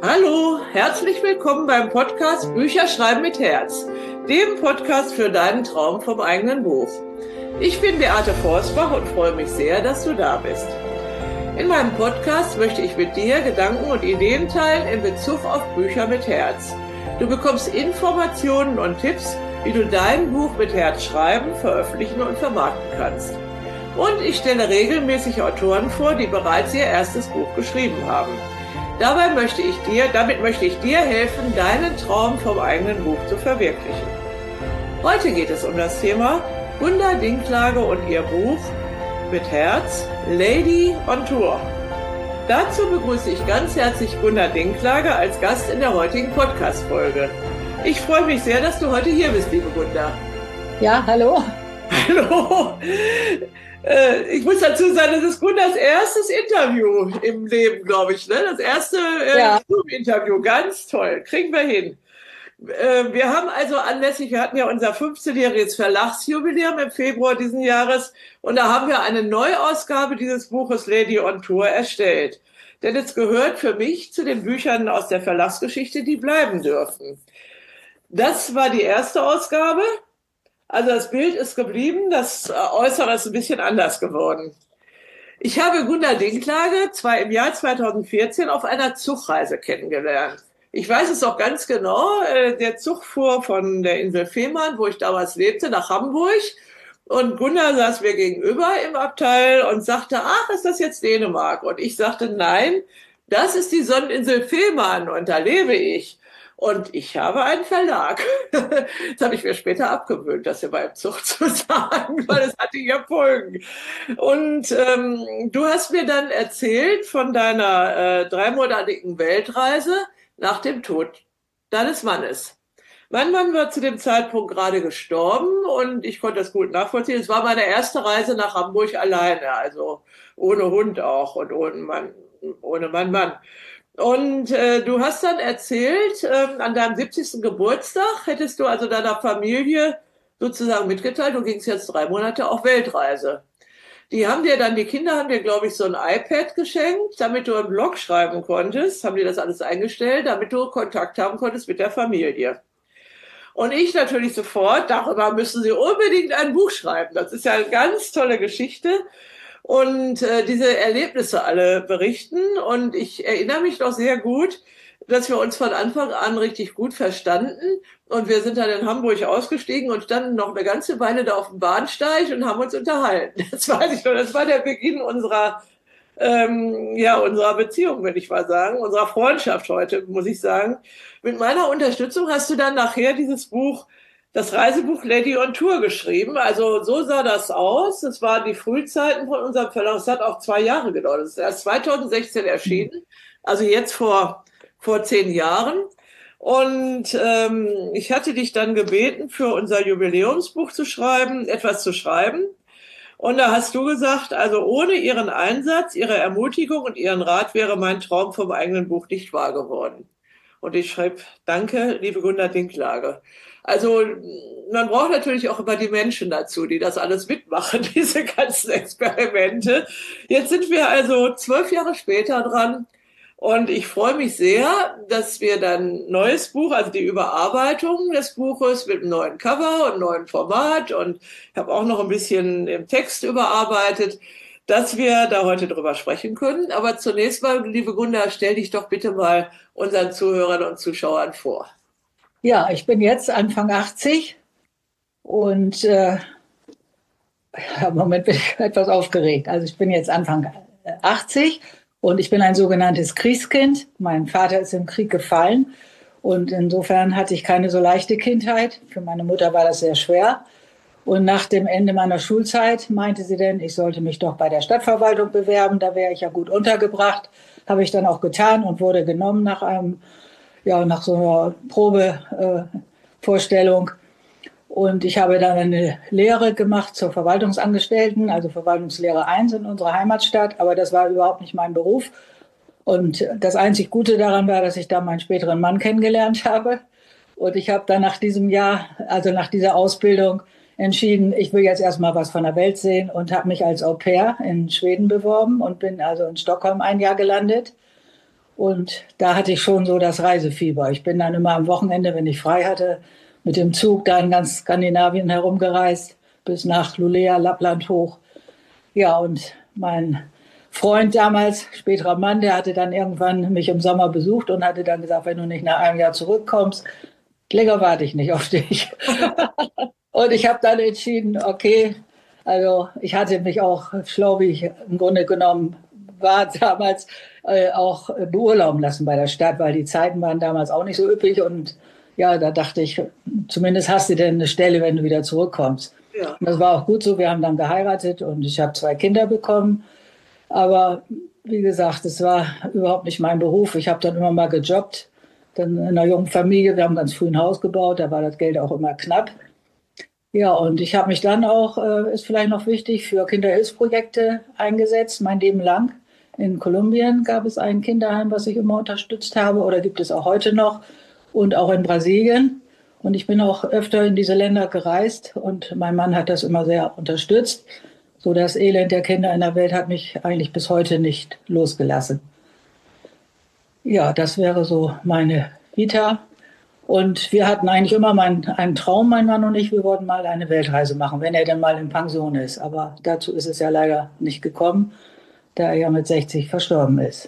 Hallo, herzlich willkommen beim Podcast Bücher schreiben mit Herz, dem Podcast für deinen Traum vom eigenen Buch. Ich bin Beate Forstbach und freue mich sehr, dass du da bist. In meinem Podcast möchte ich mit dir Gedanken und Ideen teilen in Bezug auf Bücher mit Herz. Du bekommst Informationen und Tipps, wie du dein Buch mit Herz schreiben, veröffentlichen und vermarkten kannst. Und ich stelle regelmäßig Autoren vor, die bereits ihr erstes Buch geschrieben haben. Damit möchte ich dir helfen, deinen Traum vom eigenen Buch zu verwirklichen. Heute geht es um das Thema Gunda Dinklage und ihr Buch mit Herz, Lady on Tour. Dazu begrüße ich ganz herzlich Gunda Dinklage als Gast in der heutigen Podcast-Folge. Ich freue mich sehr, dass du heute hier bist, liebe Gunda. Ja, hallo. Hallo. Ich muss dazu sagen, das ist Gundas erstes Interview im Leben, glaube ich. Ne? Das erste Zoom-Interview. Ganz toll. Kriegen wir hin. Wir haben also wir hatten ja unser 15-jähriges Verlagsjubiläum im Februar diesen Jahres und da haben wir eine Neuausgabe dieses Buches Lady on Tour erstellt. Denn es gehört für mich zu den Büchern aus der Verlagsgeschichte, die bleiben dürfen. Das war die erste Ausgabe. Also das Bild ist geblieben, das Äußere ist ein bisschen anders geworden. Ich habe Gunda Dinklage im Jahr 2014 auf einer Zugreise kennengelernt. Ich weiß es auch ganz genau, der Zug fuhr von der Insel Fehmarn, wo ich damals lebte, nach Hamburg. Und Gunda saß mir gegenüber im Abteil und sagte, ach, ist das jetzt Dänemark? Und ich sagte, nein, das ist die Sonneninsel Fehmarn und da lebe ich. Und ich habe einen Verlag. Das habe ich mir später abgewöhnt, das hier beim Zug zu sagen, weil es hatte ja Folgen. Und du hast mir dann erzählt von deiner 3-monatigen Weltreise nach dem Tod deines Mannes. Mein Mann war zu dem Zeitpunkt gerade gestorben und ich konnte das gut nachvollziehen. Es war meine erste Reise nach Hamburg alleine, also ohne Hund auch und ohne meinen Mann. Und du hast dann erzählt, an deinem 70. Geburtstag hättest du also deiner Familie sozusagen mitgeteilt, du gingst jetzt 3 Monate auf Weltreise. Die Kinder haben dir, glaube ich, so ein iPad geschenkt, damit du einen Blog schreiben konntest, haben die das alles eingestellt, damit du Kontakt haben konntest mit der Familie. Und ich natürlich sofort, darüber müssen sie unbedingt ein Buch schreiben. Das ist ja eine ganz tolle Geschichte. Und diese Erlebnisse alle berichten. Und ich erinnere mich noch sehr gut, dass wir uns von Anfang an richtig gut verstanden. Und wir sind dann in Hamburg ausgestiegen und standen noch eine ganze Weile da auf dem Bahnsteig und haben uns unterhalten. Das weiß ich noch. Das war der Beginn unserer Beziehung, würde ich mal sagen, unserer Freundschaft heute, muss ich sagen. Mit meiner Unterstützung hast du dann nachher das Reisebuch Lady on Tour geschrieben. Also so sah das aus. Das waren die Frühzeiten von unserem Verlag. Es hat auch 2 Jahre gedauert. Es ist erst 2016 erschienen. Also jetzt vor 10 Jahren. Und ich hatte dich dann gebeten, für unser Jubiläumsbuch etwas zu schreiben. Und da hast du gesagt, also ohne Ihren Einsatz, Ihre Ermutigung und Ihren Rat wäre mein Traum vom eigenen Buch nicht wahr geworden. Und ich schreibe, danke, liebe Gunda Dinklage. Also man braucht natürlich auch immer die Menschen dazu, die das alles mitmachen, diese ganzen Experimente. Jetzt sind wir also 12 Jahre später dran und ich freue mich sehr, dass wir dann ein neues Buch, also die Überarbeitung des Buches mit einem neuen Cover und neuen Format und ich habe auch noch ein bisschen im Text überarbeitet, dass wir da heute drüber sprechen können. Aber zunächst mal, liebe Gunda, stell dich doch bitte mal unseren Zuhörern und Zuschauern vor. Ja, ich bin jetzt Anfang 80 und im Moment bin ich etwas aufgeregt. Also ich bin jetzt Anfang 80 und ich bin ein sogenanntes Kriegskind. Mein Vater ist im Krieg gefallen und insofern hatte ich keine so leichte Kindheit. Für meine Mutter war das sehr schwer. Und nach dem Ende meiner Schulzeit meinte sie denn, ich sollte mich doch bei der Stadtverwaltung bewerben, da wäre ich ja gut untergebracht. Habe ich dann auch getan und wurde genommen nach so einer Probevorstellung. Und ich habe dann eine Lehre gemacht zur Verwaltungsangestellten, also Verwaltungslehre 1 in unserer Heimatstadt. Aber das war überhaupt nicht mein Beruf. Und das einzig Gute daran war, dass ich da meinen späteren Mann kennengelernt habe. Und ich habe dann nach dieser Ausbildung entschieden, ich will jetzt erstmal was von der Welt sehen und habe mich als Au-pair in Schweden beworben und bin also in Stockholm ein Jahr gelandet. Und da hatte ich schon so das Reisefieber. Ich bin dann immer am Wochenende, wenn ich frei hatte, mit dem Zug da in ganz Skandinavien herumgereist, bis nach Lulea, Lappland hoch. Ja, und mein Freund damals, späterer Mann, der hatte dann irgendwann mich im Sommer besucht und hatte dann gesagt, wenn du nicht nach einem Jahr zurückkommst, länger warte ich nicht auf dich. Und ich habe dann entschieden, okay, also ich hatte mich auch, schlau wie ich im Grunde genommen war, damals auch beurlauben lassen bei der Stadt, weil die Zeiten waren damals auch nicht so üppig. Und ja, da dachte ich, zumindest hast du denn eine Stelle, wenn du wieder zurückkommst. Ja. Und das war auch gut so. Wir haben dann geheiratet und ich habe 2 Kinder bekommen. Aber wie gesagt, es war überhaupt nicht mein Beruf. Ich habe dann immer mal gejobbt. Dann in einer jungen Familie, wir haben ganz früh ein Haus gebaut, da war das Geld auch immer knapp. Ja, und ich habe mich dann auch, ist vielleicht noch wichtig, für Kinderhilfsprojekte eingesetzt, mein Leben lang. In Kolumbien gab es ein Kinderheim, was ich immer unterstützt habe, oder gibt es auch heute noch, und auch in Brasilien. Und ich bin auch öfter in diese Länder gereist und mein Mann hat das immer sehr unterstützt. So das Elend der Kinder in der Welt hat mich eigentlich bis heute nicht losgelassen. Ja, das wäre so meine Vita. Und wir hatten eigentlich immer einen Traum, mein Mann und ich, wir wollten mal eine Weltreise machen, wenn er denn mal in Pension ist. Aber dazu ist es ja leider nicht gekommen, da er ja mit 60 verstorben ist.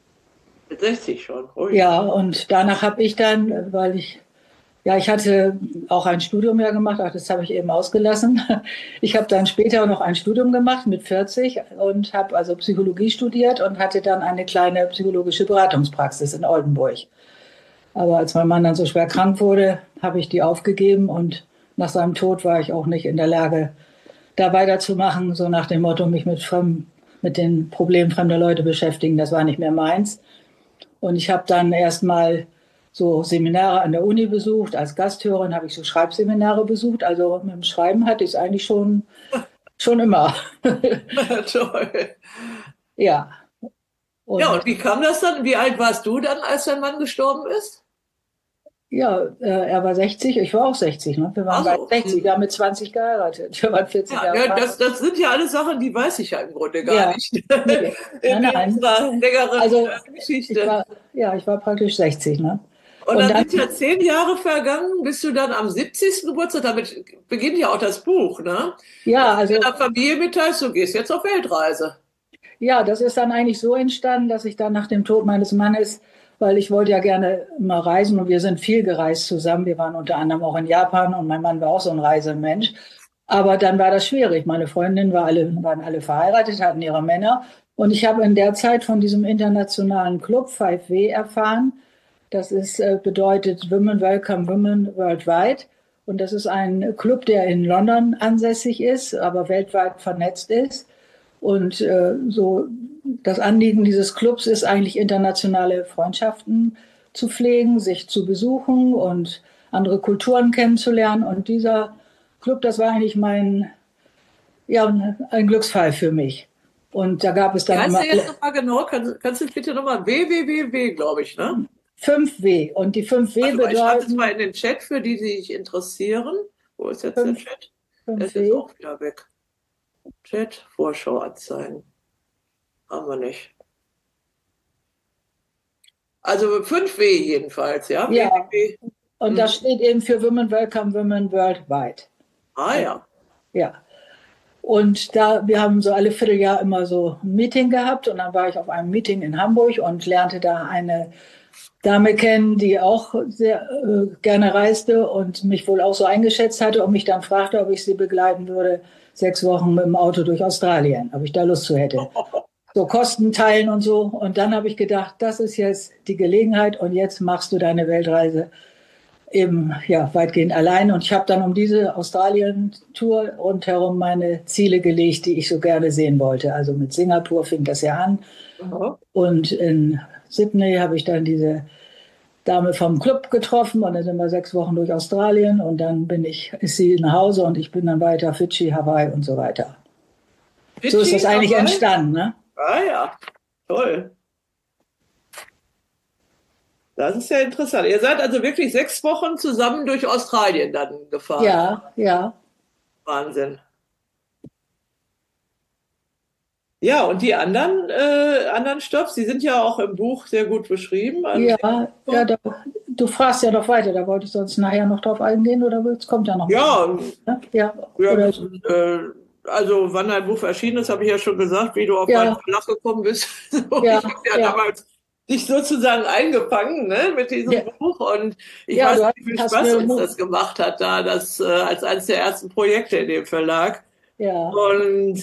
Mit 60 schon. Ui. Ja, und danach habe ich dann, weil ich, ja, ich hatte auch ein Studium ja gemacht, ach, das habe ich eben ausgelassen. Ich habe dann später noch ein Studium gemacht mit 40 und habe also Psychologie studiert und hatte dann eine kleine psychologische Beratungspraxis in Oldenburg. Aber als mein Mann dann so schwer krank wurde, habe ich die aufgegeben und nach seinem Tod war ich auch nicht in der Lage, da weiterzumachen, so nach dem Motto, mich mit den Problemen fremder Leute beschäftigen, das war nicht mehr meins. Und ich habe dann erstmal so Seminare an der Uni besucht. Als Gasthörerin habe ich so Schreibseminare besucht. Also mit dem Schreiben hatte ich es eigentlich schon immer. Toll. Ja. Ja, Und und wie kam das dann? Wie alt warst du dann, als dein Mann gestorben ist? ja, er war 60, ich war auch 60. Ne? Wir waren beide Also, 60, wir haben mit 20 geheiratet. Wir waren 40 ja, Jahre ja, verheiratet. das sind ja alles Sachen, die weiß ich ja im Grunde gar Ja, nicht. nee, In nein, nein. unserer längeren Also Geschichte. ich war praktisch 60. Ne? Und Und dann dann, sind ja 10 Jahre vergangen, bis du dann am 70. Geburtstag, damit beginnt ja auch das Buch, ne? ja, Dass du also deiner Familie mitteilst, du gehst jetzt auf Weltreise. ja, das ist dann eigentlich so entstanden, dass ich dann nach dem Tod meines Mannes, weil ich wollte ja gerne mal reisen und wir sind viel gereist zusammen. Wir waren unter anderem auch in Japan und mein Mann war auch so ein Reisemensch. Aber dann war das schwierig. Meine Freundinnen waren alle verheiratet, hatten ihre Männer. Und ich habe in der Zeit von diesem internationalen Club 5W erfahren. Das ist, bedeutet Women Welcome Women Worldwide. Und das ist ein Club, der in London ansässig ist, aber weltweit vernetzt ist. Und so das Anliegen dieses Clubs ist eigentlich internationale Freundschaften zu pflegen, sich zu besuchen und andere Kulturen kennenzulernen. Und dieser Club, das war eigentlich ja, ein Glücksfall für mich. Und da gab es Wie dann heißt immer der jetzt nochmal genau? Kannst du bitte nochmal WWW, glaube ich, ne? 5W. Und die 5W Warte mal, ich schreibe das mal bedeuten in den Chat für die, die sich interessieren. Wo ist jetzt der 5, Chat? Der ist jetzt 5W. auch wieder weg. Chat, Vorschau anzeigen. Haben wir nicht. Also 5W jedenfalls, ja? Ja, WWW. und das Mhm. steht eben für Women Welcome Women Worldwide. Ah ja. Ja. Und wir haben so alle Vierteljahr immer so ein Meeting gehabt und dann war ich auf einem Meeting in Hamburg und lernte da eine Dame kennen, die auch sehr gerne reiste und mich wohl auch so eingeschätzt hatte und mich dann fragte, ob ich sie begleiten würde, 6 Wochen mit dem Auto durch Australien, ob ich da Lust zu hätte. So Kosten teilen und so. Und dann habe ich gedacht, das ist jetzt die Gelegenheit und jetzt machst du deine Weltreise eben ja weitgehend allein. Und ich habe dann um diese Australien-Tour rundherum meine Ziele gelegt, die ich so gerne sehen wollte. Also mit Singapur fing das ja an. Aha. Und in Sydney habe ich dann diese Dame vom Club getroffen und dann sind wir 6 Wochen durch Australien und dann ist sie nach Hause und ich bin dann weiter Fidschi, Hawaii und so weiter. So ist das Fidschi, eigentlich Hawaii? entstanden, ne? Ah ja, toll. Das ist ja interessant. Ihr seid also wirklich 6 Wochen zusammen durch Australien dann gefahren. Ja, ja. Wahnsinn. Ja, und die anderen Stops, die sind ja auch im Buch sehr gut beschrieben. Also, Ja, ja, du fragst ja noch weiter, da wollte ich sonst nachher noch drauf eingehen oder es kommt ja noch was. ja, Ne? Ja, ja, oder also wann dein Buch erschienen ist, habe ich ja schon gesagt, wie du auf meinen ja, Verlag gekommen bist. So, ja, ich habe ja ja, damals dich sozusagen eingefangen, ne, mit diesem ja, Buch und ich ja, weiß du nicht, wie viel hast Spaß mir uns das gemacht hat, da das als eines der ersten Projekte in dem Verlag. ja. Und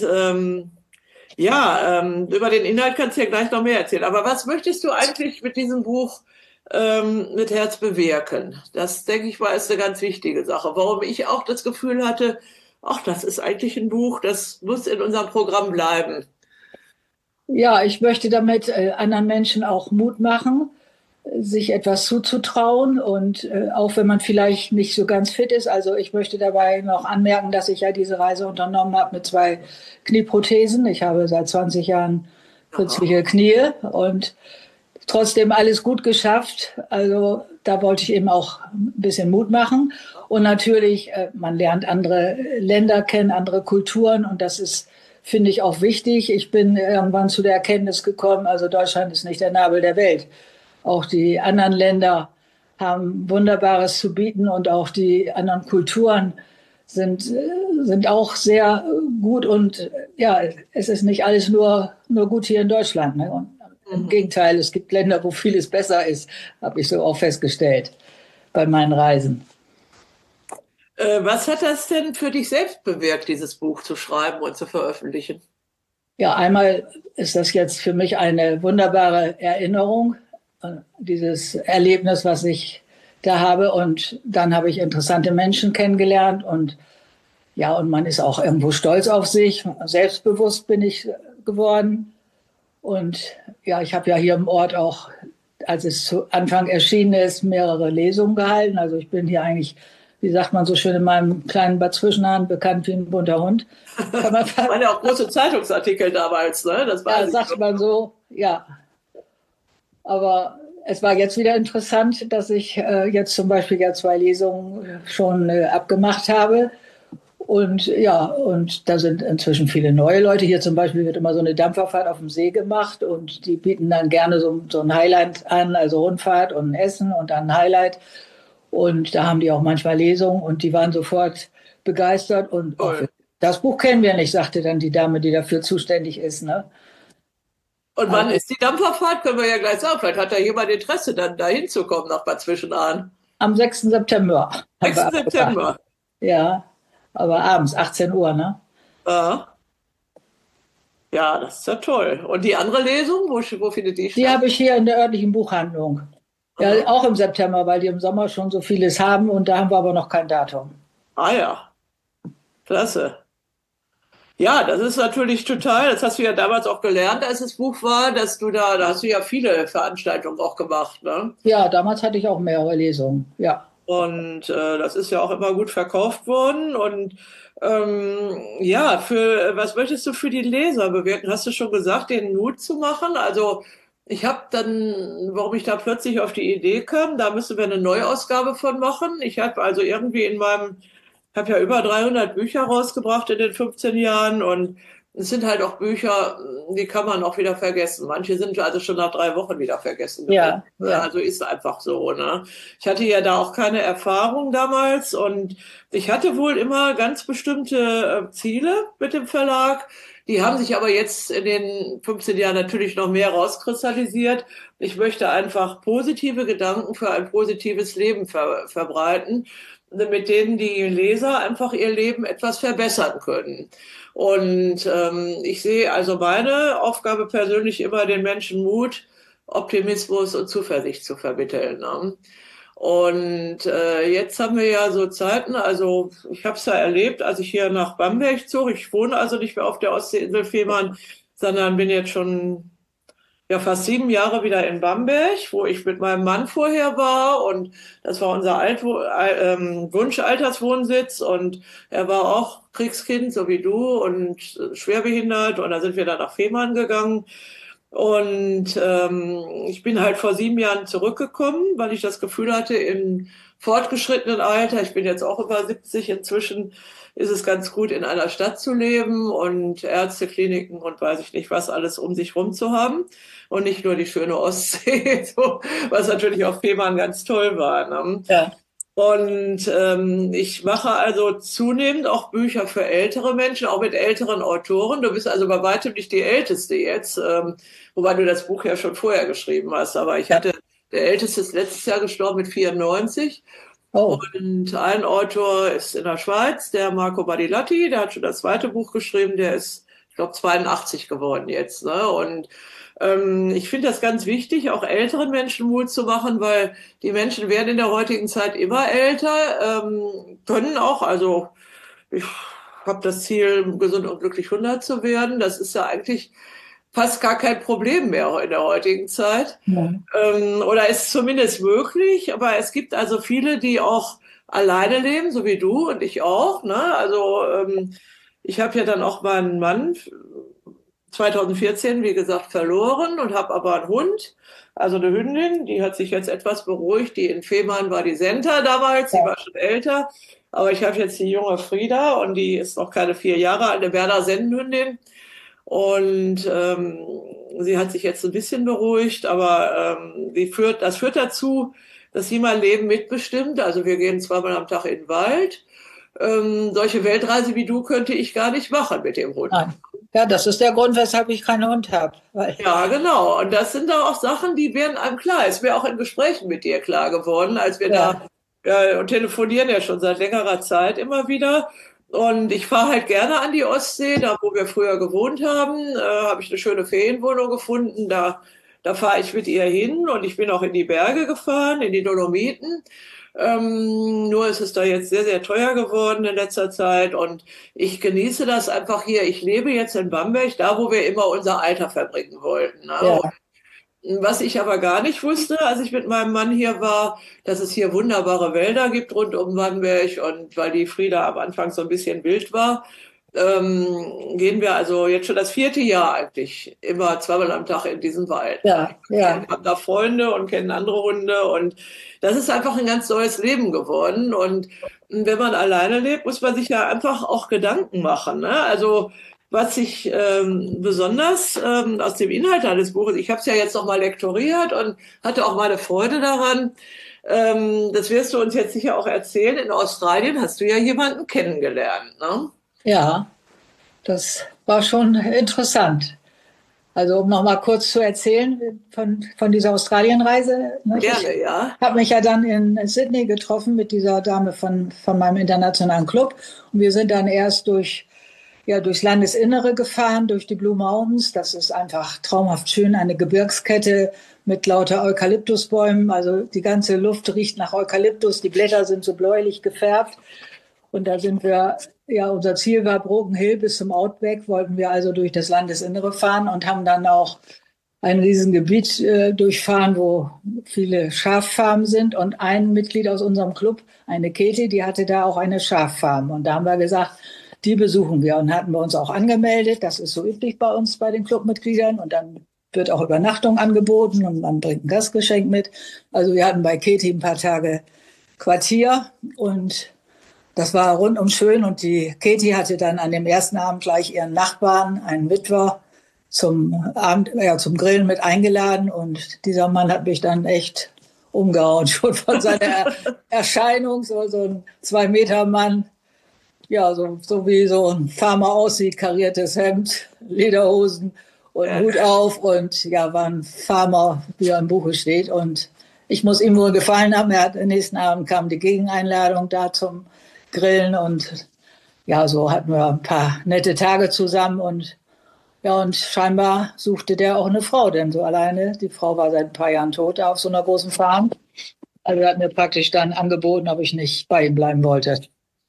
ja, über den Inhalt kannst du ja gleich noch mehr erzählen. Aber was möchtest du eigentlich mit diesem Buch mit Herz bewirken? Das, denke ich mal, ist eine ganz wichtige Sache. Warum ich auch das Gefühl hatte, ach, das ist eigentlich ein Buch, das muss in unserem Programm bleiben. Ja, ich möchte damit anderen Menschen auch Mut machen, sich etwas zuzutrauen und auch wenn man vielleicht nicht so ganz fit ist. Also ich möchte dabei noch anmerken, dass ich ja diese Reise unternommen habe mit 2 Knieprothesen. Ich habe seit 20 Jahren Aha. künstliche Knie und trotzdem alles gut geschafft. Also da wollte ich eben auch ein bisschen Mut machen. Und natürlich, man lernt andere Länder kennen, andere Kulturen und das ist, finde ich, auch wichtig. Ich bin irgendwann zu der Erkenntnis gekommen, also Deutschland ist nicht der Nabel der Welt. Auch die anderen Länder haben Wunderbares zu bieten und auch die anderen Kulturen sind auch sehr gut und ja, es ist nicht alles nur gut hier in Deutschland. Ne? Und im Mhm. Gegenteil, es gibt Länder, wo vieles besser ist, habe ich so auch festgestellt bei meinen Reisen. Was hat das denn für dich selbst bewirkt, dieses Buch zu schreiben und zu veröffentlichen? Ja, einmal ist das jetzt für mich eine wunderbare Erinnerung, dieses Erlebnis, was ich da habe. Und dann habe ich interessante Menschen kennengelernt und ja, und man ist auch irgendwo stolz auf sich. Selbstbewusst bin ich geworden. Und ja, ich habe ja hier im Ort auch, als es zu Anfang erschienen ist, mehrere Lesungen gehalten. Also ich bin hier eigentlich, wie sagt man so schön in meinem kleinen Bad Zwischenhahn, bekannt wie ein bunter Hund. Kann man, Das waren ja auch große Zeitungsartikel damals, ne? Das ja, weiß ich sagt noch. man so, ja. Aber es war jetzt wieder interessant, dass ich jetzt zum Beispiel ja 2 Lesungen schon abgemacht habe. Und ja, und da sind inzwischen viele neue Leute. Hier zum Beispiel wird immer so eine Dampferfahrt auf dem See gemacht und die bieten dann gerne so ein Highlight an, also Rundfahrt und ein Essen und dann ein Highlight. Und da haben die auch manchmal Lesungen und die waren sofort begeistert und auch Toll. das Buch kennen wir nicht, sagte dann die Dame, die dafür zuständig ist. Ne? Und wann Also ist die Dampferfahrt? Können wir ja gleich sagen. Vielleicht hat da jemand Interesse, dann da hinzukommen nach Bad Zwischenahn. am 6. September haben wir 6. abgemacht. September. Ja, aber abends, 18 Uhr, ne? Ja, ja, das ist ja toll. Und die andere Lesung, wo findet die Die statt? habe ich hier in der örtlichen Buchhandlung. Ja, Aha. auch im September, weil die im Sommer schon so vieles haben und da haben wir aber noch kein Datum. Ah ja, klasse. Ja, das ist natürlich total, das hast du ja damals auch gelernt, als das Buch war, dass da hast du ja viele Veranstaltungen auch gemacht, ne? Ja, damals hatte ich auch mehrere Lesungen. Ja. Und das ist ja auch immer gut verkauft worden. Und ja, für was möchtest du für die Leser bewirken? Hast du schon gesagt, denen Mut zu machen? Also ich habe dann, warum ich da plötzlich auf die Idee kam, da müssen wir eine Neuausgabe von machen. Ich habe also irgendwie ich habe ja über 300 Bücher rausgebracht in den 15 Jahren und es sind halt auch Bücher, die kann man auch wieder vergessen. Manche sind also schon nach 3 Wochen wieder vergessen gewesen. Ja, ja. Also ist einfach so, ne? Ich hatte ja da auch keine Erfahrung damals und ich hatte wohl immer ganz bestimmte Ziele mit dem Verlag. Die haben sich aber jetzt in den 15 Jahren natürlich noch mehr rauskristallisiert. Ich möchte einfach positive Gedanken für ein positives Leben verbreiten, mit denen die Leser einfach ihr Leben etwas verbessern können. Und ich sehe also meine Aufgabe persönlich immer, den Menschen Mut, Optimismus und Zuversicht zu vermitteln. Ne? Und jetzt haben wir ja so Zeiten, also ich habe es ja erlebt, als ich hier nach Bamberg zog. Ich wohne also nicht mehr auf der Ostseeinsel Fehmarn, sondern bin jetzt schon ja fast 7 Jahre wieder in Bamberg, wo ich mit meinem Mann vorher war und das war unser Wunschalterswohnsitz und er war auch Kriegskind, so wie du und schwerbehindert und da sind wir dann nach Fehmarn gegangen und ich bin halt vor 7 Jahren zurückgekommen, weil ich das Gefühl hatte, im fortgeschrittenen Alter, ich bin jetzt auch über 70 inzwischen, ist es ganz gut, in einer Stadt zu leben und Ärzte, Kliniken und weiß ich nicht was alles um sich rum zu haben und nicht nur die schöne Ostsee, so, was natürlich auf Fehmarn ganz toll war. Ne? Ja. Und ich mache also zunehmend auch Bücher für ältere Menschen, auch mit älteren Autoren. Du bist also bei weitem nicht die Älteste jetzt, wobei du das Buch ja schon vorher geschrieben hast. Aber ich hatte, der Älteste ist letztes Jahr gestorben mit 94. Oh. Und ein Autor ist in der Schweiz, der Marco Badilatti, der hat schon das zweite Buch geschrieben, der ist, ich glaube, 82 geworden jetzt. Ne? Und ich finde das ganz wichtig, auch älteren Menschen Mut zu machen, weil die Menschen werden in der heutigen Zeit immer älter, können auch, also ich habe das Ziel, gesund und glücklich 100 zu werden. Das ist ja eigentlich fast gar kein Problem mehr in der heutigen Zeit. Ja. Oder ist zumindest möglich, aber es gibt also viele, die auch alleine leben, so wie du und ich auch. Ne? Also ich habe ja dann auch meinen Mann 2014, wie gesagt, verloren und habe aber einen Hund, also eine Hündin, die hat sich jetzt etwas beruhigt. Die in Fehmarn war die Senta damals, die war schon älter. Aber ich habe jetzt die junge Frieda und die ist noch keine 4 Jahre alt, eine Berner Sennenhündin. Und sie hat sich jetzt ein bisschen beruhigt, aber das führt dazu, dass sie mein Leben mitbestimmt. Also wir gehen zweimal am Tag in den Wald. Solche Weltreise wie du könnte ich gar nicht machen mit dem Hund. Nein. Ja, das ist der Grund, weshalb ich keinen Hund habe. Ja, genau. Und das sind auch Sachen, die werden einem klar. Ist mir auch in Gesprächen mit dir klar geworden, als wir da und telefonieren ja schon seit längerer Zeit immer wieder. Und ich fahre halt gerne an die Ostsee, da wo wir früher gewohnt haben, habe ich eine schöne Ferienwohnung gefunden. Da fahre ich mit ihr hin und ich bin auch in die Berge gefahren, in die Dolomiten. Nur ist es da jetzt sehr, sehr teuer geworden in letzter Zeit und ich genieße das einfach hier. Ich lebe jetzt in Bamberg, da wo wir immer unser Alter verbringen wollten. Ne? Ja. Was ich aber gar nicht wusste, als ich mit meinem Mann hier war, dass es hier wunderbare Wälder gibt rund um Bamberg und weil die Frieda am Anfang so ein bisschen wild war, gehen wir also jetzt schon das 4. Jahr eigentlich immer zweimal am Tag in diesen Wald. Ja, ja. Wir haben da Freunde und kennen andere Hunde und das ist einfach ein ganz neues Leben geworden und wenn man alleine lebt, muss man sich ja einfach auch Gedanken machen. Ne? Also was ich besonders aus dem Inhalt eines Buches, ich habe es ja jetzt noch mal lektoriert und hatte auch meine Freude daran, das wirst du uns jetzt sicher auch erzählen, in Australien hast du ja jemanden kennengelernt, ne? Ja, das war schon interessant. Also um noch mal kurz zu erzählen von dieser Australienreise. Ne? Gerne, ja. Ich habe mich ja dann in Sydney getroffen mit dieser Dame von meinem internationalen Club. Und wir sind dann erst durchs Landesinnere gefahren, durch die Blue Mountains. Das ist einfach traumhaft schön, eine Gebirgskette mit lauter Eukalyptusbäumen. Also die ganze Luft riecht nach Eukalyptus, die Blätter sind so bläulich gefärbt. Und da sind wir, ja, unser Ziel war Broken Hill bis zum Outback, wollten wir also durch das Landesinnere fahren und haben dann auch ein Riesengebiet durchfahren, wo viele Schaffarmen sind. Und ein Mitglied aus unserem Club, eine Käthe, die hatte da auch eine Schaffarm. Und da haben wir gesagt, die besuchen wir und hatten wir uns auch angemeldet. Das ist so üblich bei uns, bei den Clubmitgliedern. Und dann wird auch Übernachtung angeboten und man bringt ein Gastgeschenk mit. Also wir hatten bei Käthe ein paar Tage Quartier und das war rundum schön. Und die Käthe hatte dann an dem ersten Abend gleich ihren Nachbarn, einen Witwer, zum Grillen mit eingeladen. Und dieser Mann hat mich dann echt umgehauen, schon von seiner Erscheinung, so ein 2-Meter-Mann. Ja, so wie so ein Farmer aussieht, kariertes Hemd, Lederhosen und Hut auf und ja, war ein Farmer, wie er im Buche steht. Und ich muss ihm wohl gefallen haben. Am nächsten Abend kam die Gegeneinladung da zum Grillen und ja, so hatten wir ein paar nette Tage zusammen und ja, und scheinbar suchte der auch eine Frau, denn so alleine, die Frau war seit ein paar Jahren tot auf so einer großen Farm. Also er hat mir praktisch dann angeboten, ob ich nicht bei ihm bleiben wollte.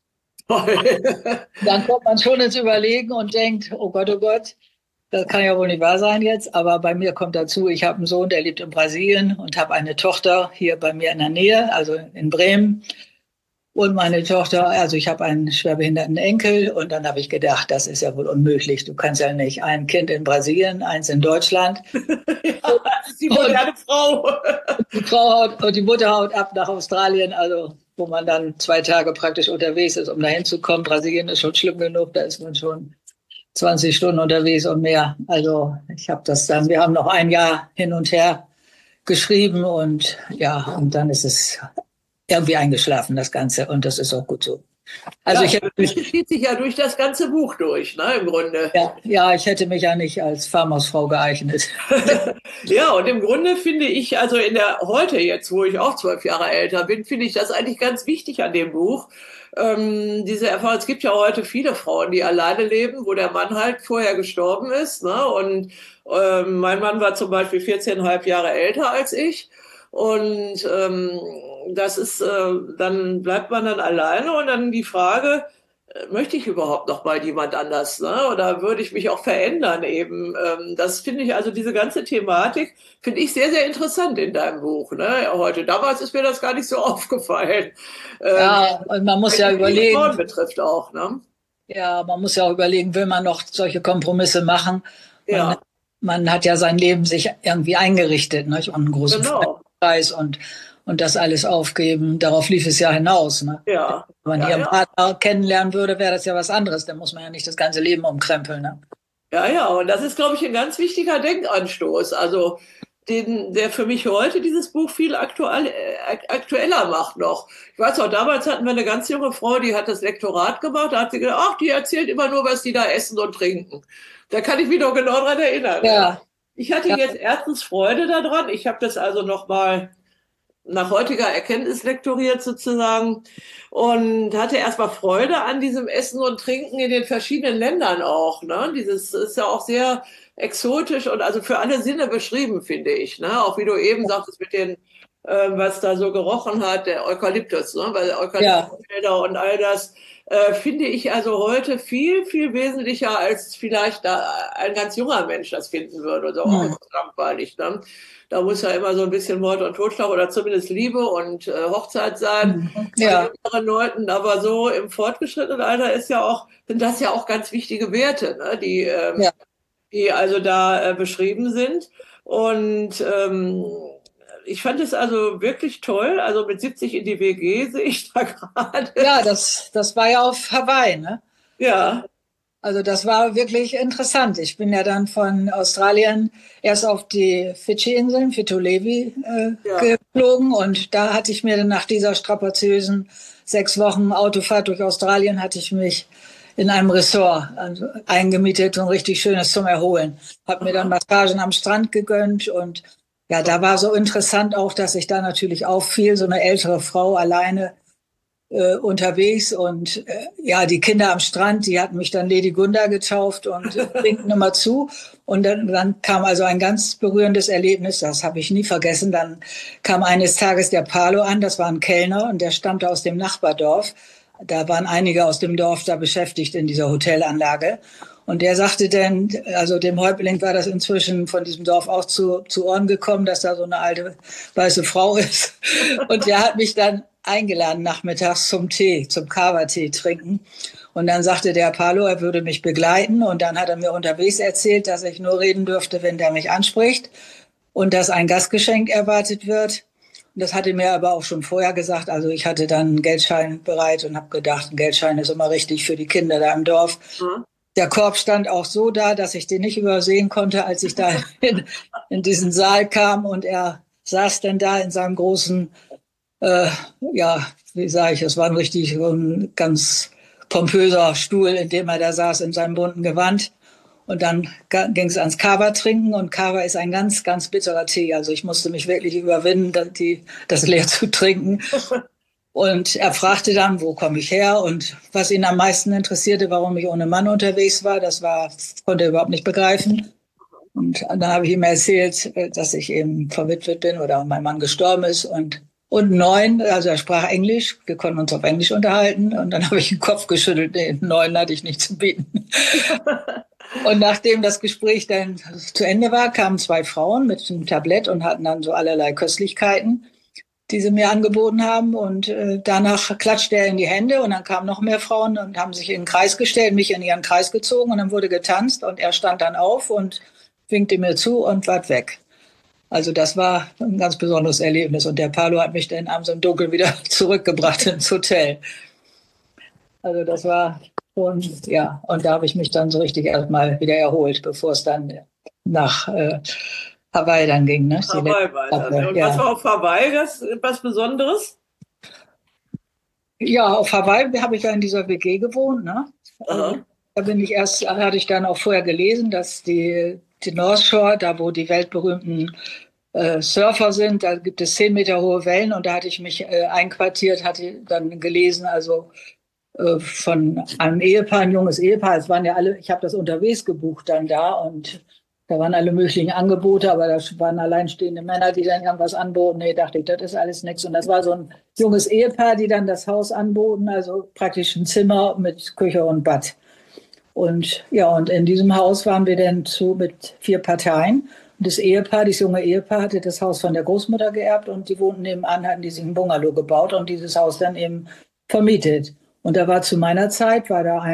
Dann kommt man schon ins Überlegen und denkt, oh Gott, das kann ja wohl nicht wahr sein jetzt. Aber bei mir kommt dazu, ich habe einen Sohn, der lebt in Brasilien und habe eine Tochter hier bei mir in der Nähe, also in Bremen. Und meine Tochter, also ich habe einen schwerbehinderten Enkel und dann habe ich gedacht, das ist ja wohl unmöglich. Du kannst ja nicht ein Kind in Brasilien, eins in Deutschland. Die moderne Frau. Die Frau die Mutter haut ab nach Australien, also wo man dann 2 Tage praktisch unterwegs ist, um dahin zu kommen. Brasilien ist schon schlimm genug, da ist man schon 20 Stunden unterwegs und mehr. Also wir haben noch ein Jahr hin und her geschrieben und ja, und dann ist es irgendwie eingeschlafen, das Ganze. Und das ist auch gut so. Also ja, das zieht sich ja durch das ganze Buch durch, ne, im Grunde. Ja, ich hätte mich ja nicht als Farmersfrau geeignet. Ja, und im Grunde finde ich, also heute jetzt, wo ich auch 12 Jahre älter bin, finde ich das eigentlich ganz wichtig an dem Buch. Diese Erfahrung, es gibt ja heute viele Frauen, die alleine leben, wo der Mann halt vorher gestorben ist, ne? Und mein Mann war zum Beispiel 14,5 Jahre älter als ich. Und das ist, dann bleibt man dann alleine und dann die Frage, möchte ich überhaupt noch mal jemand anders, ne? Oder würde ich mich auch verändern eben? Das finde ich, also diese ganze Thematik finde ich sehr, sehr interessant in deinem Buch, ne? Heute. Damals ist mir das gar nicht so aufgefallen. Ja, und man muss ja überlegen. Frauen betrifft auch, ne? Ja, man muss ja auch überlegen, will man noch solche Kompromisse machen? Ja. Man hat ja sein Leben sich irgendwie eingerichtet, ne? Und einen großen Freundeskreis und das alles aufgeben. Darauf lief es ja hinaus, ne? Ja. Wenn man ihren Partner kennenlernen würde, wäre das ja was anderes. Dann muss man ja nicht das ganze Leben umkrempeln, ne? Ja, ja, und das ist, glaube ich, ein ganz wichtiger Denkanstoß. Also, der für mich heute dieses Buch viel aktueller macht noch. Ich weiß auch, damals hatten wir eine ganz junge Frau, die hat das Lektorat gemacht, da hat sie gedacht, ach, die erzählt immer nur, was die da essen und trinken. Da kann ich mich noch genau dran erinnern. Ja. Ich hatte jetzt erstens Freude daran. Ich habe das also nochmal nach heutiger Erkenntnis lektoriert sozusagen und hatte erstmal Freude an diesem Essen und Trinken in den verschiedenen Ländern auch. Ne? Dieses ist ja auch sehr exotisch und also für alle Sinne beschrieben, finde ich. Ne? Auch wie du eben sagtest mit den, was da so gerochen hat, der Eukalyptus, ne? Weil Eukalyptusfelder und all das finde ich also heute viel, viel wesentlicher, als vielleicht da ein ganz junger Mensch das finden würde. Also auch langweilig. Ne? Da muss ja immer so ein bisschen Mord und Totschlag oder zumindest Liebe und Hochzeit sein bei jüngeren Leuten. Aber so im fortgeschrittenen Alter sind das ja auch ganz wichtige Werte, ne? Die also da beschrieben sind. Und ich fand es also wirklich toll. Also mit 70 in die WG sehe ich da gerade. Ja, das war ja auf Hawaii, ne? Ja. Also das war wirklich interessant. Ich bin ja dann von Australien erst auf die Fidschi-Inseln, Fito-Levi, geflogen. Und da hatte ich mir dann nach dieser strapaziösen 6 Wochen Autofahrt durch Australien, hatte ich mich in einem Ressort eingemietet, so ein richtig schönes zum Erholen. Habe mir dann Massagen am Strand gegönnt und ja, da war so interessant auch, dass ich da natürlich auffiel, so eine ältere Frau alleine unterwegs und ja, die Kinder am Strand, die hatten mich dann Lady Gunda getauft und winkten immer zu. Und dann kam also ein ganz berührendes Erlebnis, das habe ich nie vergessen. Dann kam eines Tages der Palo an, das war ein Kellner und der stammte aus dem Nachbardorf. Da waren einige aus dem Dorf da beschäftigt in dieser Hotelanlage. Und der sagte dann, also dem Häuptling war das inzwischen von diesem Dorf auch zu Ohren gekommen, dass da so eine alte weiße Frau ist. Und der hat mich dann eingeladen nachmittags zum Tee, zum Kava-Tee trinken. Und dann sagte der Palo, er würde mich begleiten. Und dann hat er mir unterwegs erzählt, dass ich nur reden dürfte, wenn der mich anspricht und dass ein Gastgeschenk erwartet wird. Und das hatte mir aber auch schon vorher gesagt. Also ich hatte dann einen Geldschein bereit und habe gedacht, ein Geldschein ist immer richtig für die Kinder da im Dorf. Mhm. Der Korb stand auch so da, dass ich den nicht übersehen konnte, als ich da in diesen Saal kam. Und er saß dann da in seinem großen, wie sage ich, es war ein ganz pompöser Stuhl, in dem er da saß, in seinem bunten Gewand. Und dann ging es ans Kava trinken. Und Kava ist ein ganz, ganz bitterer Tee. Also ich musste mich wirklich überwinden, das leer zu trinken. Und er fragte dann, wo komme ich her? Und was ihn am meisten interessierte, warum ich ohne Mann unterwegs war, konnte er überhaupt nicht begreifen. Und dann habe ich ihm erzählt, dass ich eben verwitwet bin oder mein Mann gestorben ist. Und 9, also er sprach Englisch, wir konnten uns auf Englisch unterhalten. Und dann habe ich den Kopf geschüttelt, nee, 9 hatte ich nicht zu bieten. Und nachdem das Gespräch dann zu Ende war, kamen 2 Frauen mit einem Tablett und hatten dann so allerlei Köstlichkeiten, die sie mir angeboten haben. Und danach klatschte er in die Hände und dann kamen noch mehr Frauen und haben sich in den Kreis gestellt, mich in ihren Kreis gezogen und dann wurde getanzt und er stand dann auf und winkte mir zu und war weg. Also das war ein ganz besonderes Erlebnis. Und der Palo hat mich dann abends im Dunkeln wieder zurückgebracht ins Hotel. Also das war schon, ja, und da habe ich mich dann so richtig erstmal wieder erholt, bevor es dann nach Hawaii dann ging. Ne? Hawaii weiter. Ne? Und was Ja. war auf Hawaii was Besonderes? Ja, auf Hawaii habe ich ja in dieser WG gewohnt. Ne? Aha. Da hatte ich dann auch vorher gelesen, dass die North Shore, da wo die weltberühmten Surfer sind, da gibt es 10 Meter hohe Wellen und da hatte ich mich einquartiert, hatte dann gelesen, also von einem Ehepaar, ein junges Ehepaar. Es waren ja alle, ich habe das unterwegs gebucht dann da und da waren alle möglichen Angebote, aber da waren alleinstehende Männer, die dann irgendwas anboten. Nee, dachte ich, das ist alles nichts. Und das war so ein junges Ehepaar, die dann das Haus anboten, also praktisch ein Zimmer mit Küche und Bad. Und ja, und in diesem Haus waren wir dann mit 4 Parteien. Und das Ehepaar, das junge Ehepaar, hatte das Haus von der Großmutter geerbt und die wohnten nebenan, hatten die sich ein Bungalow gebaut und dieses Haus dann eben vermietet. Und da war zu meiner Zeit, war da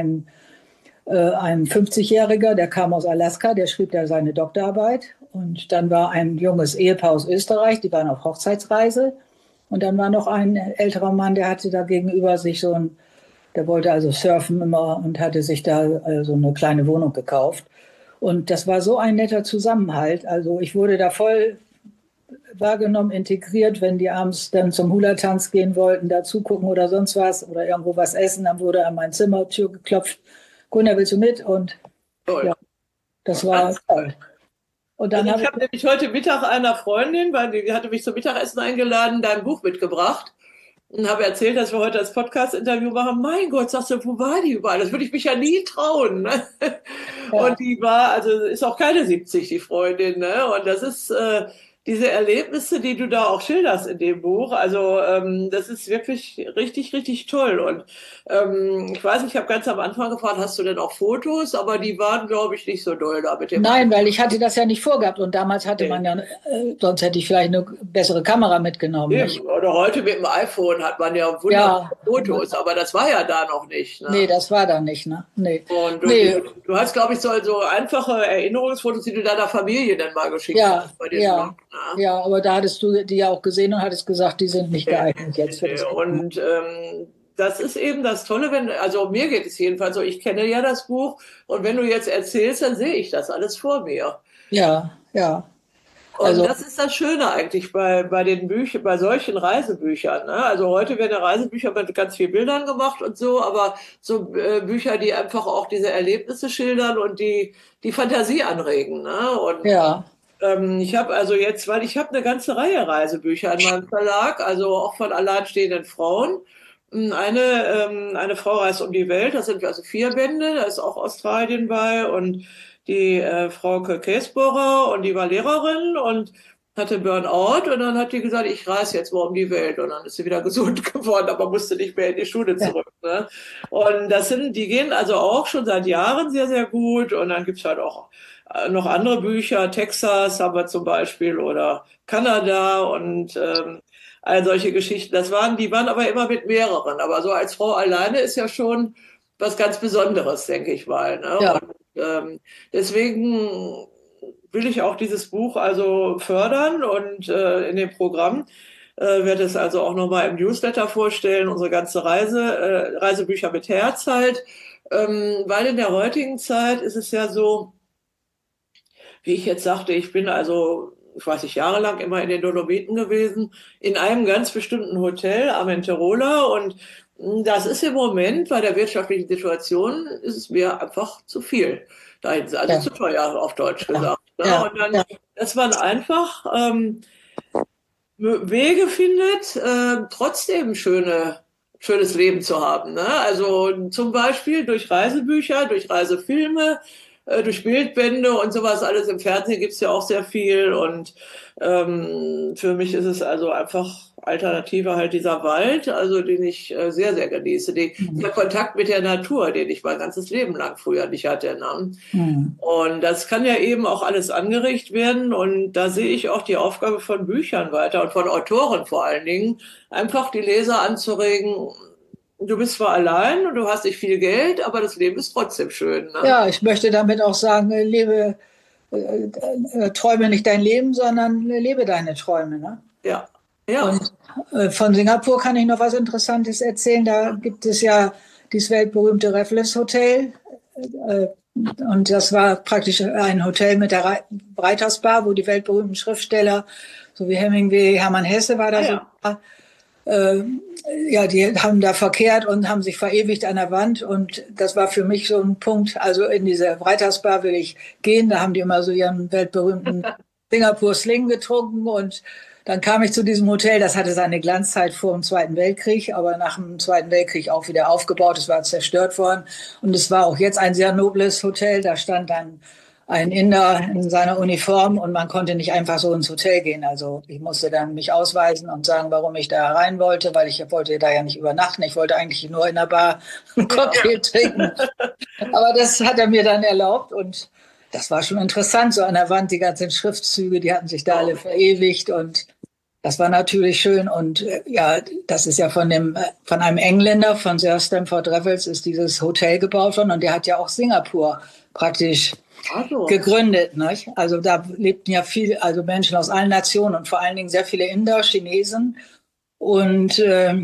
ein 50-Jähriger, der kam aus Alaska, der schrieb da seine Doktorarbeit. Und dann war ein junges Ehepaar aus Österreich, die waren auf Hochzeitsreise. Und dann war noch ein älterer Mann, der hatte da gegenüber sich der wollte also surfen immer und hatte sich da so eine kleine Wohnung gekauft. Und das war so ein netter Zusammenhalt. Also ich wurde da voll wahrgenommen, integriert, wenn die abends dann zum Hula-Tanz gehen wollten, da zugucken oder sonst was oder irgendwo was essen, dann wurde an mein Zimmer Tür geklopft. Gunnar, willst du mit? Und Toll. ja, das war toll. Und dann also ich habe nämlich heute Mittag einer Freundin, weil die hatte mich zum Mittagessen eingeladen, dein Buch mitgebracht und habe erzählt, dass wir heute das Podcast-Interview machen. Mein Gott, sagst du, wo war die überall? Das würde ich mich ja nie trauen. Ne? Ja. Und die war, also ist auch keine 70, die Freundin. Ne? Und das ist diese Erlebnisse, die du da auch schilderst in dem Buch. Also das ist wirklich richtig, richtig toll. Und ich weiß nicht, ich habe ganz am Anfang gefragt, hast du denn auch Fotos? Aber die waren, glaube ich, nicht so doll da mit dem. Nein, weil ich hatte das ja nicht vorgehabt und damals hatte man ja, sonst hätte ich vielleicht eine bessere Kamera mitgenommen. Nicht? Oder heute mit dem iPhone hat man ja wunderbare Fotos, aber das war ja da noch nicht. Ne? Nee, das war da nicht. Ne? Nee. Und du hast, glaube ich, so einfache Erinnerungsfotos, die du deiner Familie dann mal geschickt hast. Bei Blog, ne? Ja, aber da hattest du die ja auch gesehen und hattest gesagt, die sind nicht geeignet jetzt für das. Und das ist eben das Tolle, also mir geht es jedenfalls so, ich kenne ja das Buch und wenn du jetzt erzählst, dann sehe ich das alles vor mir. Ja, ja. Und das ist das Schöne eigentlich bei den Büchern, bei solchen Reisebüchern. Ne? Also heute werden ja Reisebücher mit ganz vielen Bildern gemacht und so, aber so Bücher, die einfach auch diese Erlebnisse schildern und die Fantasie anregen. Ne? Und ich habe also jetzt, weil ich habe eine ganze Reihe Reisebücher in meinem Verlag, also auch von alleinstehenden Frauen. Eine Frau reist um die Welt, das sind also 4 Bände, da ist auch Australien bei und die Frauke Käsbohrer und die war Lehrerin und hatte Burnout und dann hat die gesagt, ich reise jetzt mal um die Welt und dann ist sie wieder gesund geworden, aber musste nicht mehr in die Schule zurück. Ne? Und die gehen also auch schon seit Jahren sehr, sehr gut und dann gibt's halt auch noch andere Bücher, Texas haben wir zum Beispiel oder Kanada und all solche Geschichten. Die waren aber immer mit mehreren, aber so als Frau alleine ist ja schon was ganz Besonderes, denke ich mal. Ne? Ja. Und deswegen will ich auch dieses Buch also fördern und in dem Programm werde es also auch nochmal im Newsletter vorstellen, unsere ganze Reisebücher mit Herz halt, weil in der heutigen Zeit ist es ja so, wie ich jetzt sagte, ich bin also, ich weiß nicht, jahrelang immer in den Dolomiten gewesen, in einem ganz bestimmten Hotel, Amenterola und das ist im Moment bei der wirtschaftlichen Situation ist es mir einfach zu viel. Also zu teuer, auf Deutsch gesagt. Ne? Ja. Und dann, dass man einfach Wege findet, trotzdem ein schönes Leben zu haben. Ne? Also zum Beispiel durch Reisebücher, durch Reisefilme, durch Bildbände und sowas alles. Im Fernsehen gibt's ja auch sehr viel und für mich ist es also einfach Alternative halt dieser Wald, also den ich sehr, sehr genieße. Der Kontakt mit der Natur, den ich mein ganzes Leben lang früher nicht hatte. Ne? Und das kann ja eben auch alles angeregt werden und da sehe ich auch die Aufgabe von Büchern weiter und von Autoren vor allen Dingen, einfach die Leser anzuregen. Du bist zwar allein und du hast nicht viel Geld, aber das Leben ist trotzdem schön. Ne? Ja, ich möchte damit auch sagen, lebe träume nicht dein Leben, sondern lebe deine Träume. Ne? Ja, ja. Und von Singapur kann ich noch was Interessantes erzählen. Da gibt es ja dieses weltberühmte Raffles Hotel. Und das war praktisch ein Hotel mit der Breithausbar, wo die weltberühmten Schriftsteller, so wie Hemingway, Hermann Hesse war da so. Ja, die haben da verkehrt und haben sich verewigt an der Wand. Und das war für mich so ein Punkt. Also in diese Breithausbar will ich gehen. Da haben die immer so ihren weltberühmten Singapur Sling getrunken. Und dann kam ich zu diesem Hotel. Das hatte seine Glanzzeit vor dem Zweiten Weltkrieg, aber nach dem Zweiten Weltkrieg auch wieder aufgebaut. Es war zerstört worden. Und es war auch jetzt ein sehr nobles Hotel. Da stand dann ein Inder in seiner Uniform und man konnte nicht einfach so ins Hotel gehen. Also ich musste dann mich ausweisen und sagen, warum ich da rein wollte, weil ich wollte da ja nicht übernachten. Ich wollte eigentlich nur in der Bar einen Cocktail trinken. Aber das hat er mir dann erlaubt und das war schon interessant. So an der Wand die ganzen Schriftzüge, die hatten sich da alle verewigt und das war natürlich schön. Und ja, das ist ja von einem Engländer, von Sir Stamford Raffles, ist dieses Hotel gebaut worden und der hat ja auch Singapur praktisch gegründet. Nicht? Also da lebten ja also Menschen aus allen Nationen und vor allen Dingen sehr viele Inder, Chinesen und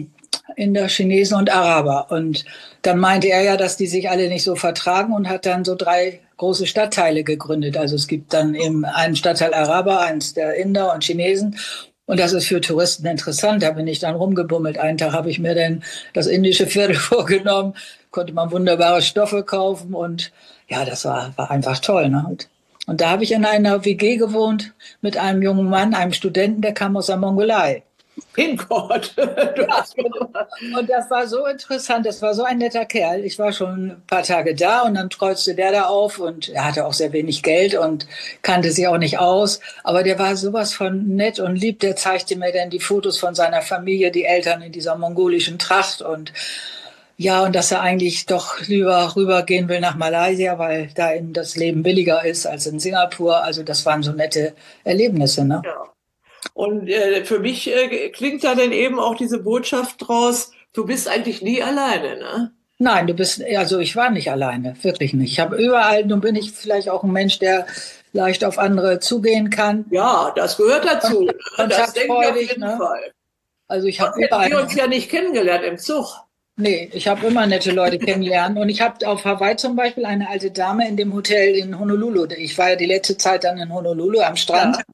Chinesen und Araber. Und dann meinte er ja, dass die sich alle nicht so vertragen und hat dann so 3 große Stadtteile gegründet. Also es gibt dann eben einen Stadtteil Araber, eins der Inder und Chinesen. Und das ist für Touristen interessant. Da bin ich dann rumgebummelt. Einen Tag habe ich mir dann das indische Viertel vorgenommen, konnte man wunderbare Stoffe kaufen und ja, das war einfach toll. Ne? Und da habe ich in einer WG gewohnt mit einem jungen Mann, einem Studenten, der kam aus der Mongolei. In Gott. Ja, und das war so interessant, das war so ein netter Kerl. Ich war schon ein paar Tage da und dann kreuzte der da auf und er hatte auch sehr wenig Geld und kannte sich auch nicht aus. Aber der war sowas von nett und lieb. Der zeigte mir dann die Fotos von seiner Familie, die Eltern in dieser mongolischen Tracht und ja, und dass er eigentlich doch lieber rübergehen will nach Malaysia, weil da eben das Leben billiger ist als in Singapur. Also das waren so nette Erlebnisse, ne? Ja. Und für mich klingt da dann eben auch diese Botschaft draus, du bist eigentlich nie alleine, ne? Nein, also ich war nicht alleine, wirklich nicht. Ich habe überall, nun bin ich vielleicht auch ein Mensch, der leicht auf andere zugehen kann. Ja, das gehört dazu. Das denke ich auf jeden Fall. Also ich habe überall. Wir uns ja nicht kennengelernt im Zug. Nee, ich habe immer nette Leute kennengelernt. Und ich habe auf Hawaii zum Beispiel eine alte Dame in dem Hotel in Honolulu. Ich war ja die letzte Zeit dann in Honolulu am Strand. Ja.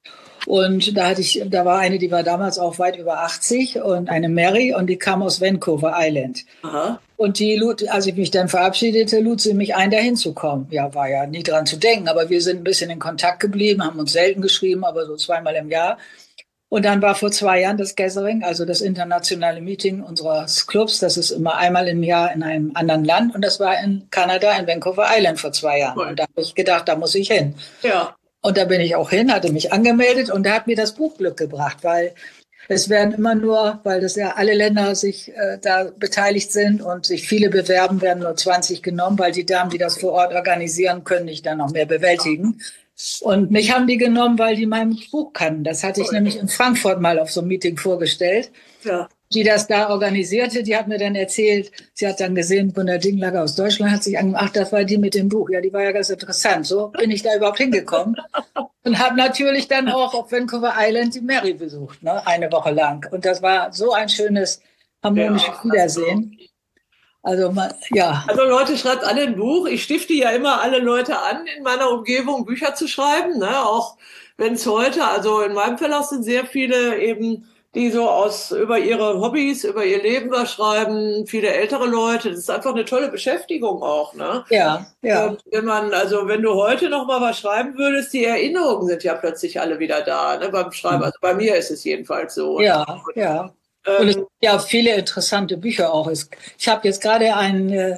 Und da war eine, die war damals auch weit über 80 und eine Mary und die kam aus Vancouver Island. Aha. Und als ich mich dann verabschiedete, lud sie mich ein, dahin zu kommen. Ja, war ja nie dran zu denken, aber wir sind ein bisschen in Kontakt geblieben, haben uns selten geschrieben, aber so 2-mal im Jahr. Und dann war vor 2 Jahren das Gathering, also das internationale Meeting unseres Clubs. Das ist immer einmal im Jahr in einem anderen Land. Und das war in Kanada, in Vancouver Island vor 2 Jahren. Cool. Und da habe ich gedacht, da muss ich hin. Ja. Und da bin ich auch hin, hatte mich angemeldet und da hat mir das Buch Glück gebracht, weil es werden immer nur, weil das ja alle Länder sich da beteiligt sind und sich viele bewerben, werden nur 20 genommen, weil die Damen, die das vor Ort organisieren, können nicht dann noch mehr bewältigen. Und mich haben die genommen, weil die mein Buch kannten. Das hatte ich nämlich in Frankfurt mal auf so einem Meeting vorgestellt. Ja. Die das da organisierte, die hat mir dann erzählt, sie hat dann gesehen, Gunnar Dinglager aus Deutschland hat sich angemacht, ach, das war die mit dem Buch. Ja, die war ja ganz interessant. So bin ich da überhaupt hingekommen. Und habe natürlich dann auch auf Vancouver Island die Mary besucht, ne, 1 Woche lang. Und das war so ein schönes, harmonisches Wiedersehen. Also, ja. Also Leute, schreibt alle ein Buch. Ich stifte ja immer alle Leute an, in meiner Umgebung Bücher zu schreiben, ne? Auch wenn es heute, also in meinem Verlag sind sehr viele eben, die so über ihre Hobbys, über ihr Leben was schreiben, viele ältere Leute. Das ist einfach eine tolle Beschäftigung auch, ne? Ja, ja. Und wenn du heute noch mal was schreiben würdest, die Erinnerungen sind ja plötzlich alle wieder da, ne? Beim Schreiben. Also bei mir ist es jedenfalls so. Ja, ja. Und es gibt ja viele interessante Bücher auch. Ich habe jetzt gerade eine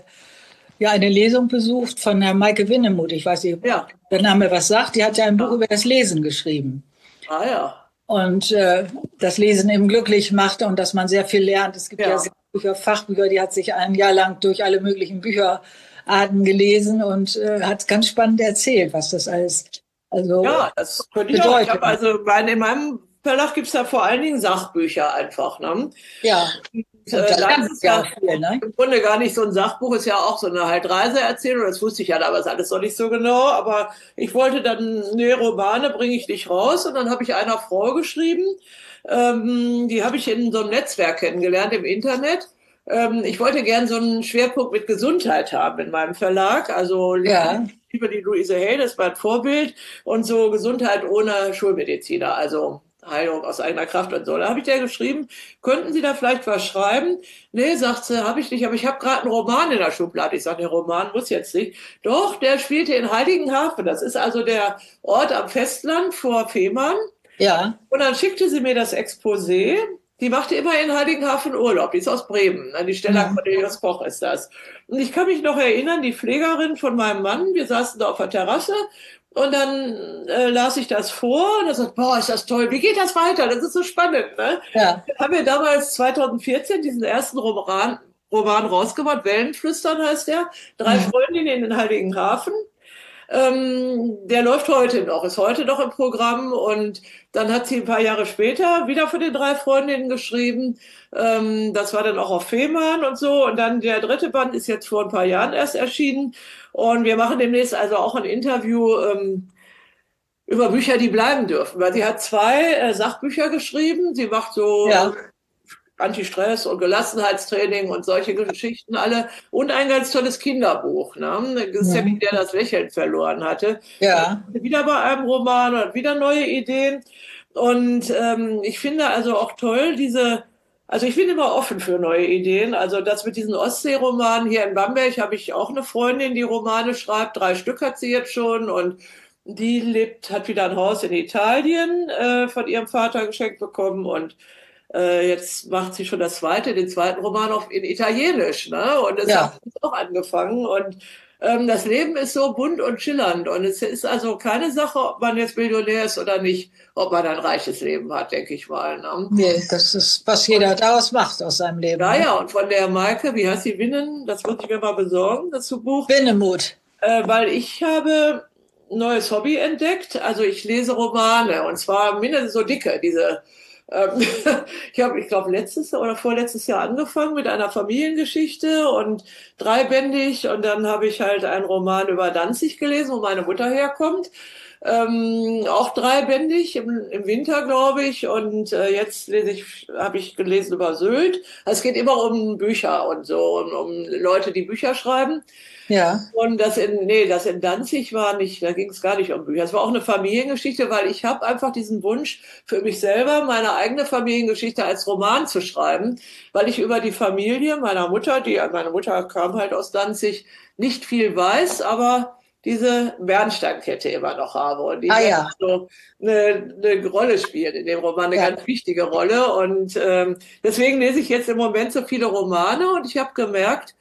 Lesung besucht von Herrn Maike Winnemuth. Ich weiß nicht, ob der Name was sagt. Die hat ja ein Buch über das Lesen geschrieben. Ah ja. Und das Lesen eben glücklich macht und dass man sehr viel lernt. Es gibt ja sehr Bücher, Fachbücher, die hat sich 1 Jahr lang durch alle möglichen Bücherarten gelesen und hat ganz spannend erzählt, was das alles das könnte ich auch. Ich habe in meinem Verlag gibt es da vor allen Dingen Sachbücher einfach. Ne? Ja. Das ist ja viel, ne? Im Grunde gar nicht so ein Sachbuch, ist ja auch so eine halt Reiseerzählung, das wusste ich ja damals alles noch nicht so genau, aber ich wollte dann, nee, Romane bringe ich nicht raus und dann habe ich einer Frau geschrieben, die habe ich in so einem Netzwerk kennengelernt im Internet. Ich wollte gern so einen Schwerpunkt mit Gesundheit haben in meinem Verlag, also Ja. über die Louise Hay, das war ein Vorbild, und so Gesundheit ohne Schulmediziner, also Heilung aus eigener Kraft und so. Da habe ich der geschrieben, könnten Sie da vielleicht was schreiben? Nee, sagt sie, habe ich nicht, aber ich habe gerade einen Roman in der Schublade. Ich sage, der Roman muss jetzt nicht. Doch, der spielte in Heiligenhafen. Das ist also der Ort am Festland vor Fehmarn. Ja. Und dann schickte sie mir das Exposé. Die machte immer in Heiligenhafen Urlaub. Die ist aus Bremen. Die Stella Cornelius Koch ist das. Und ich kann mich noch erinnern, die Pflegerin von meinem Mann, wir saßen da auf der Terrasse und dann las ich das vor und er sagt, boah, ist das toll, wie geht das weiter? Das ist so spannend. Ne? Ja. Dann haben wir damals 2014 diesen ersten Roman rausgebracht, Wellenflüstern heißt der, 3 Freundinnen in den Heiligenhafen. Der läuft heute noch, ist heute noch im Programm und dann hat sie ein paar Jahre später wieder für den 3 Freundinnen geschrieben. Das war dann auch auf Fehmarn und so. Und dann der 3. Band ist jetzt vor ein paar Jahren erst erschienen. Und wir machen demnächst also auch ein Interview über Bücher, die bleiben dürfen. Weil sie hat 2 Sachbücher geschrieben. Sie macht so Anti-Stress und Gelassenheitstraining und solche Geschichten alle. Und ein ganz tolles Kinderbuch, ne? Sammy, der das Lächeln verloren hatte. Ja. Wieder bei einem Roman und wieder neue Ideen. Und ich finde also auch toll, also ich bin immer offen für neue Ideen. Also das mit diesen Ostsee-Romanen hier in Bamberg habe ich auch eine Freundin, die Romane schreibt. 3 Stück hat sie jetzt schon und die hat wieder ein Haus in Italien von ihrem Vater geschenkt bekommen und jetzt macht sie schon den 2. Roman auf in Italienisch, ne? Und das hat jetzt auch angefangen. Und das Leben ist so bunt und schillernd. Und es ist also keine Sache, ob man jetzt Millionär ist oder nicht, ob man ein reiches Leben hat, denke ich mal. Ne? Nee, das ist, was jeder daraus macht aus seinem Leben. Ja, ja, und von der Maike, wie heißt sie, Winnen, das würde ich mir mal besorgen, das Buch. Winnemuth. Weil ich habe ein neues Hobby entdeckt. Also ich lese Romane und zwar mindestens so dicke, ich habe, ich glaube, letztes oder vorletztes Jahr angefangen mit einer Familiengeschichte und 3-bändig und dann habe ich halt einen Roman über Danzig gelesen, wo meine Mutter herkommt. Auch 3-bändig im Winter, glaube ich. Und jetzt habe ich gelesen über Sylt. Also es geht immer um Bücher und so, um Leute, die Bücher schreiben. Ja. Und das in Danzig war nicht, da ging es gar nicht um Bücher. Es war auch eine Familiengeschichte, weil ich habe einfach diesen Wunsch für mich selber, meine eigene Familiengeschichte als Roman zu schreiben, weil ich über die Familie meiner Mutter, meine Mutter kam halt aus Danzig, nicht viel weiß, aber diese Bernsteinkette immer noch habe und die so eine Rolle spielt in dem Roman, eine ganz wichtige Rolle. Und deswegen lese ich jetzt im Moment so viele Romane und ich habe gemerkt,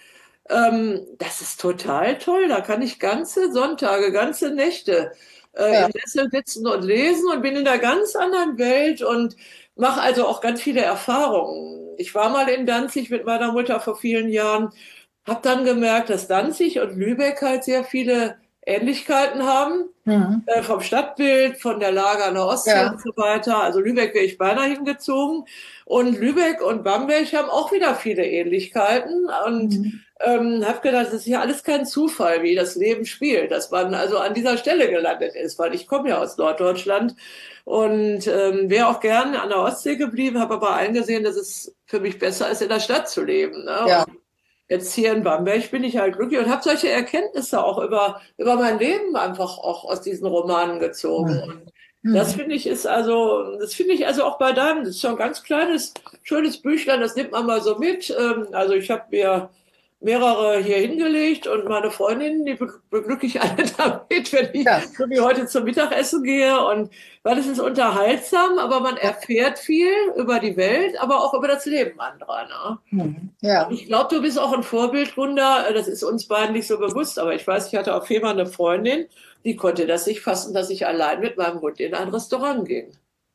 das ist total toll. Da kann ich ganze Sonntage, ganze Nächte im Sessel sitzen und lesen und bin in einer ganz anderen Welt und mache also auch ganz viele Erfahrungen. Ich war mal in Danzig mit meiner Mutter vor vielen Jahren, habe dann gemerkt, dass Danzig und Lübeck halt sehr viele Ähnlichkeiten haben. Vom Stadtbild, von der Lage an der Ostsee und so weiter. Also Lübeck wäre ich beinahe hingezogen. Und Lübeck und Bamberg haben auch wieder viele Ähnlichkeiten. Und habe gedacht, das ist ja alles kein Zufall, wie das Leben spielt, dass man also an dieser Stelle gelandet ist, weil ich komme ja aus Norddeutschland und wäre auch gerne an der Ostsee geblieben, habe aber eingesehen, dass es für mich besser ist, in der Stadt zu leben. Ne? Ja. Jetzt hier in Bamberg bin ich halt glücklich und habe solche Erkenntnisse auch über mein Leben einfach auch aus diesen Romanen gezogen. Und das finde ich das finde ich also auch bei deinem, das ist so ein ganz kleines, schönes Büchlein, das nimmt man mal so mit. Also ich habe mir mehrere hier hingelegt und meine Freundinnen, die beglücke ich alle damit, wenn ich so wie heute zum Mittagessen gehe und weil es ist unterhaltsam, aber man erfährt viel über die Welt, aber auch über das Leben anderer. Ne? Ja. Ich glaube, du bist auch ein Vorbild, Gunda. Das ist uns beiden nicht so bewusst, aber ich weiß, ich hatte auf Fehmarn eine Freundin, die konnte das nicht fassen, dass ich allein mit meinem Hund in ein Restaurant ging.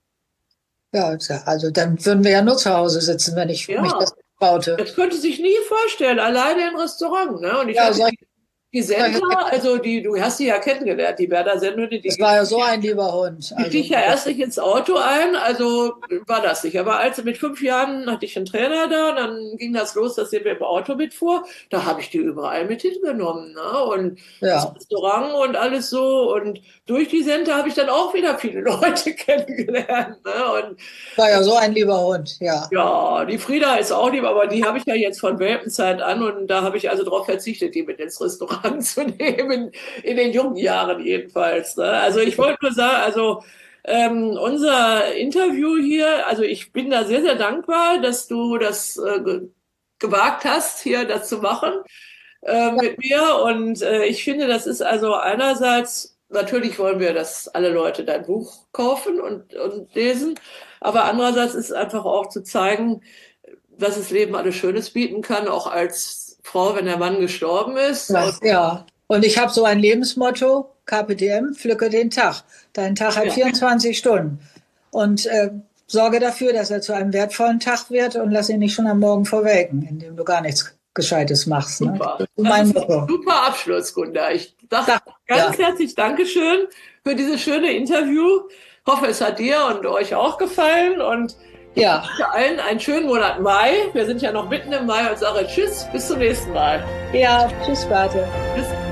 Ja, also dann würden wir ja nur zu Hause sitzen, wenn ich mich das traute. Das könnte sich nie vorstellen, alleine im Restaurant. Ne? Und ich hatte Die Sendler, also du hast die ja kennengelernt, die Werder Sendler. Das war ja so ein lieber Hund. Die krieg ja erst nicht ins Auto ein, also war das nicht. Aber mit 5 Jahren hatte ich einen Trainer da und dann ging das los, dass sie mir im Auto mitfuhr. Da habe ich die überall mit hingenommen, ne? Und das Restaurant und alles so. Und durch die Sendler habe ich dann auch wieder viele Leute kennengelernt, ne? Und war ja so ein lieber Hund, ja. Ja, die Frieda ist auch lieb, aber die habe ich ja jetzt von Welpenzeit an und da habe ich also darauf verzichtet, die mit ins Restaurant zu nehmen, in den jungen Jahren jedenfalls. Ne? Also ich wollte nur sagen, also unser Interview hier, also ich bin da sehr, sehr dankbar, dass du das gewagt hast, hier das zu machen mit mir und ich finde, das ist also einerseits, natürlich wollen wir, dass alle Leute dein Buch kaufen und lesen, aber andererseits ist es einfach auch zu zeigen, was das Leben alles Schönes bieten kann, auch als Frau, wenn der Mann gestorben ist. Ja, und ich habe so ein Lebensmotto, Carpe Diem, pflücke den Tag. Dein Tag hat 24 Stunden. Und sorge dafür, dass er zu einem wertvollen Tag wird und lass ihn nicht schon am Morgen verwelken, indem du gar nichts Gescheites machst. Ne? Super. Das ist ein super Abschluss, Gunda. Ich sage ganz herzlich Dankeschön für dieses schöne Interview. Hoffe, es hat dir und euch auch gefallen und ich wünsche allen einen schönen Monat Mai. Wir sind ja noch mitten im Mai und sage Tschüss, bis zum nächsten Mal. Ja, tschüss, Beate. Tschüss.